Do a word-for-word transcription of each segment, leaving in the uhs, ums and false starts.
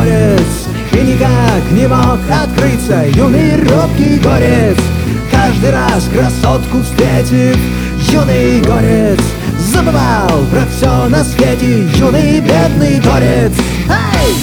горец, и никак не мог открыться юный робкий горец. Каждый раз красотку встретив, юный горец забывал про все на свете, юный бедный горец. Эй!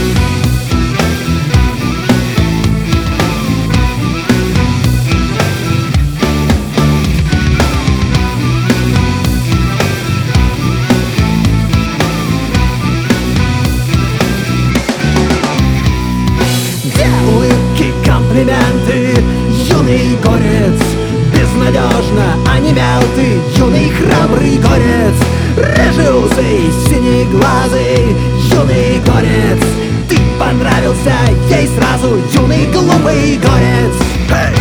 Улыбки, комплименты, юный горец, безнадежно онемел ты, юный храбрый горец. Рыжеусый, синеглазый, юный горец, ты понравился ей сразу, юный глупый горец. Hey!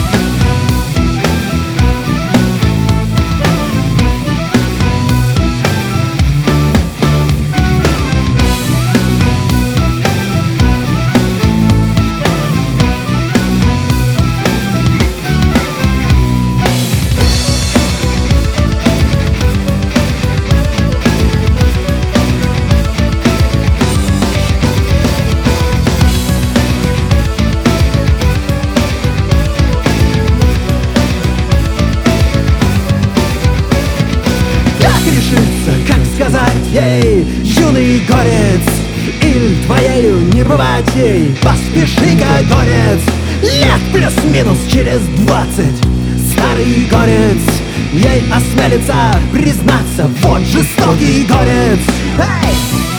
Как сказать ей, юный горец, или твоею не бывать ей, поспеши-ка, горец. Лет плюс-минус через двадцать старый горец ей осмелится признаться, вот жестокий горец. Эй!